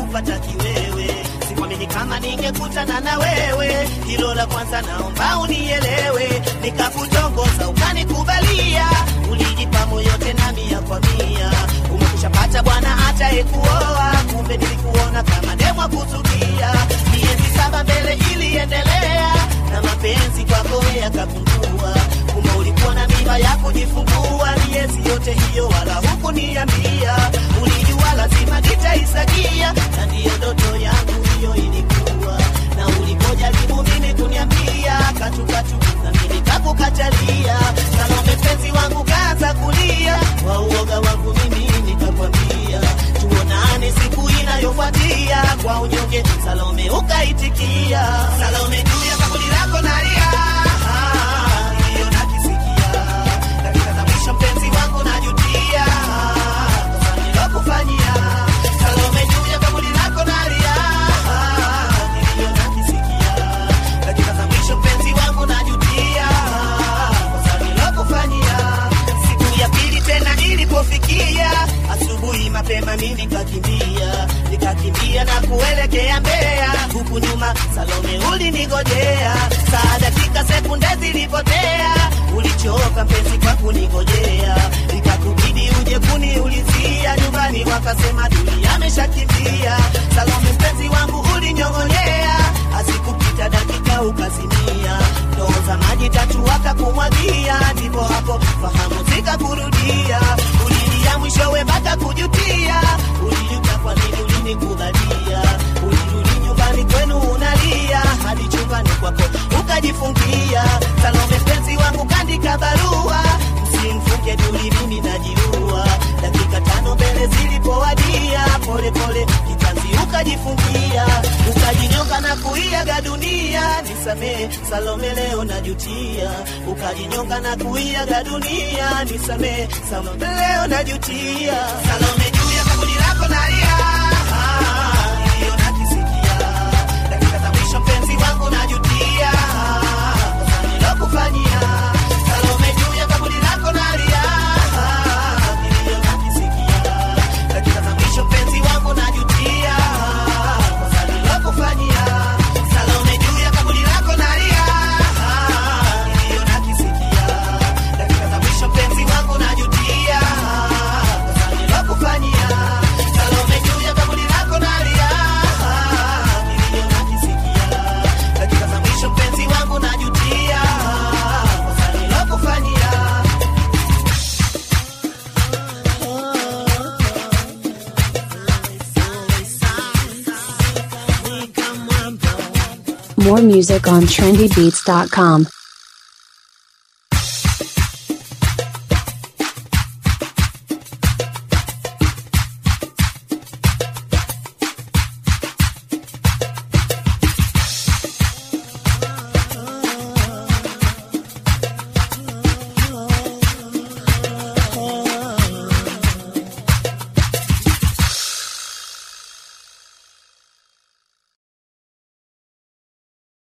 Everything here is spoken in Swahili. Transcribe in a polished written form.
kupata kiwewe. Sikwamini kama ningekutana na wewe, hilo la kwanza naomba unielewe. Nikakutongoza ukanikubalia, ulijipa moyo tena 100%. Umekushapata bwana atayekuoa, kumbe nilikuona kama demo kuzukia. Miezi 7 mbele iliendelea, na mapenzi kwako yakapungua. Kumbe ulikuwa na mimba ya kujifungua, miezi yote hiyo wala hukuniambia. Ulijua lazima nitaisagia, na ndiyo ndoto yangu hiyo ilikuwa. Na ulipojaribu mimi kuniambia katukatu, na mimi nikakukatalia. Salome mpenzi wangu kaanza kulia, wa uoga wangu mimi nikakwambia tuonane siku inayofuatia. Kwa unyonge Salome ukaitikia. Salome juu ya kaburi lako nalia, hiyo nakisikia. Dakika za mwisho mpenzi wangu najutia, kosa nilokufanyia. Salome juu ya kaburi lako nalia, hiyo nakisikia. Dakika za mwisho mpenzi wangu najutia, kosa nilokufanyia. Siku ya pili tena ilipofikia, asubuhi mapema mimi nikakimbia na kuelekea Mbeya. Huku nyuma Salome ulinigojea, saa dakika sekunde zilipotea. Ulichoka mpenzi kwa kunigojea, ikakubidi uje kuniulizia. Nyumbani wakasema Duli ameshakimbia. Salome mpenzi wangu ulinyong'onyea, asikupita dakika ukazimia. Ndoo za maji 3 wakakumwagia, ndipo hapo fahamu zikakurudia. Ulilia mwishowe mpaka kujutia, ulijuta kwa nini ulinikubalia. Ulirudi nyumbani kwenu unalia, hadi chumbani kwako ukajifungia. Salome mpenzi wangu kaandika barua, msimfunge Duli mimi najiua. Dakika 5 mbele zilipowadia, pole pole kitanzi ukajifungia. Ukajinyonga na kuiaga dunia, nisamee Salome leo najutia. Ukajinyonga na kuiaga dunia, nisamee Salome leo najutia. Salome juu ya kaburi lako nalia, hiyo nakisikia. Dakika za mwisho mpenzi wangu najutia, kosa nilokufanyia. Salome juu ya kaburi lako nalia, hiyo nakisikia. Dakika za mwisho mpenzi wangu najutia, kosa nilokufanyia. Salome juu ya kaburi lako nalia, hiyo nakisikia. Dakika za mwisho mpenzi wangu najutia, kosa nilokufanyia. Salome juu ya kaburi lako nalia, hiyo nakisikia. Dakika za mwisho mpenzi wangu najutia, kosa nilokufanyia. More music on trendybeats.com.